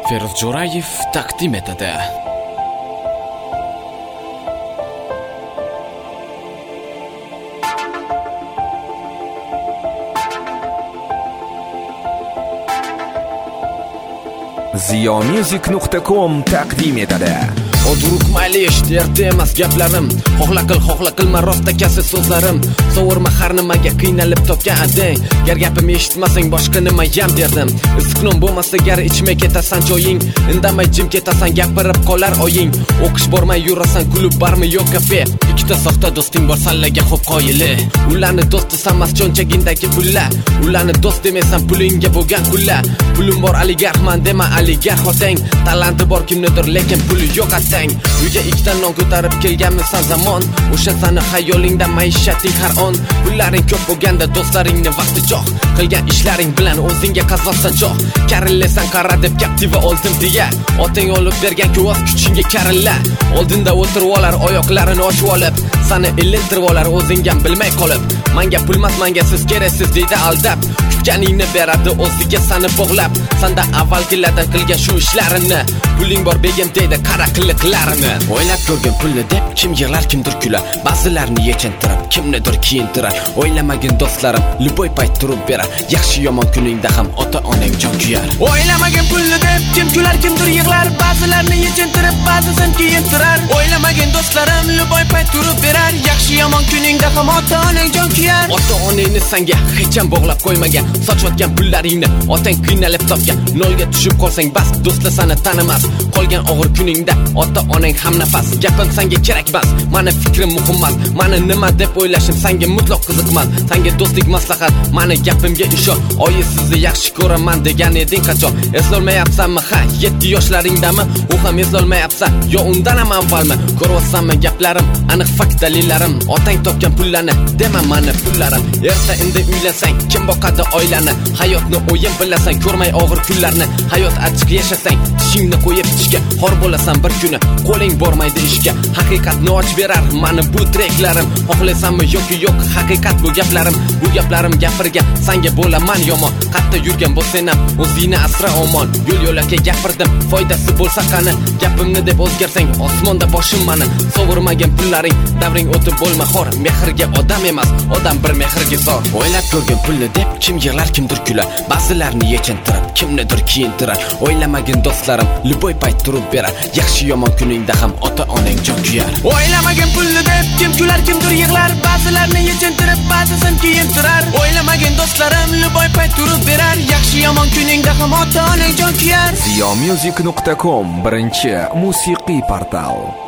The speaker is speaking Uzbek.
Feruz Jo'rayev taqdim etadi. Ziyomusic.com taqdim etadi. Oduruk maylish derdi emas gaplarim. Xohla qilma rostakasi so'zlarim. Sovurma har nimaga qiynalib topgan adang. Gar gapimni eshitmasang boshqa nima yam derdim. Issiqnom bo'lmasa gar ichmay ketasan joying. Indamay jim ketasan gapirib qolar oying. O'qish bormay yurasan kulib barmi yo'q kafe. Ikkita soxta do'sting bor sallaga xo'p qoyili. Ularni do'st desamas cho'nchagingdagi pullar. Ularni do'st demaysan pulingga bo'lgan kullar. Pulim bor oligarxman dema oligarx otang. Talanti bor kimnidir lekin puli yo'q atang. Uyga ikkita non ko'tarib kelganmisan zamon. O'sha sani xayolingda maishating har on. Pullaring ko'p bo'lganda do'stlaringni vaqti jo'q. Qilgan ishlaring bilan o'zingga qazonsan jo'q. Karillasan qara deb Captiva oldim deya. Otang olib bergan ko'z kuchingga karilla. Oldinda o'tirib olar oyoqlarini ochib olib. Sani ilintirib olar o'zing ham bilmay qolib. Menga pulmas menga siz keraksiz deydi aldab. Kutganingni beradi o'ziga sani bog'lab. Sanda avvalgilardan qilgan shu ishlarini. Puling bor begim deydi qara qiliqlarini. O'ylab ko'rgan pulni deb kim yig'lar kimdir kular. Ba'zilarni yechintirib kimnidir kiyintirar. O'ylamagin do'stlarim liboy payt turib berar. Yaxshi yomon kuningda ham ota-onang jon kuyar. O'ylamagin pulni deb kim kular kimdir yig'lar. Ba'zilarni yechintirib ba'zisini kiyintirar. O'ylamagin do'stlarim liboy payt turib berar. Yaxshi yomon kuningda ham ota-onang jon kuyar. Ota-onangni senga hech ham bog'lab qo'ymagan. Sochayotgan pullaringni otang qiynalib topgan. Nolga tushib qolsang bas do'stlar seni tanimas. Qolgan og'ir kuningda ota-onang ham nafas. Gapim senga kerak emas, meni fikrim muhim emas. Meni nima deb o'ylashim senga mutlaq qiziqmas. Senga do'stlik maslahat, meni gapimga ishon. Oyi sizni yaxshi ko'raman degan eding qachon? Eslolmayapsanmi? Ha, 7 yoshlaringdami? U ham eslolmayapsan. Yo undan ham avvalmi? Ko'ryapsanmi gaplarim? Aniq fakt dalillarim. Otang topgan pullarni dema meni pullarim. Erta endi uylansang, kim boqadi oilani? Hayotni o'yin bilasan, ko'rmay og'ir kunlarni. Hayot achchiq yashasang, tishingni qo'yib tishga xor bo'lasan bir kuni. Qo'ling bormaydi ishga. Haqiqatni ochib berar meni bu treklarim. Xohlaysanmi yoki yo'q, haqiqat bu gaplarim. Bu gaplarim gapirgan senga bo'laman yomon. Qatta yurgan bo'lsang ham o'zingni asra omon. Yo'l-yo'lakay gapirdim, foydasi bo'lsa qani? Gapimni deb o'zgarsang, osmonda boshim meni. Sovurmagan pullaring, davring o'tib bo'lma xor. Mehrga odam emas, odam bir mehrga zor. O'ylab ko'rgan pulni deb kim yig'lar kimdir kular. Ba'zilarni yechintirib kimnidir kiyintirar. O'ylamagin do'stlarim liboy payt turib berar. Yaxshi yomon kuningda ham ota-onang jon kuyar. O'ylamagin pulni deb kim kular kimdir yig'lar. Ba'zilarni yechintirib ba'zisini kiyintirar. O'ylamagin do'stlarim liboy payt turib berar. Yaxshi yomon kuningda ham ota-onang jon kuyar. Ziyomusic.com birinchi musiqiy portal.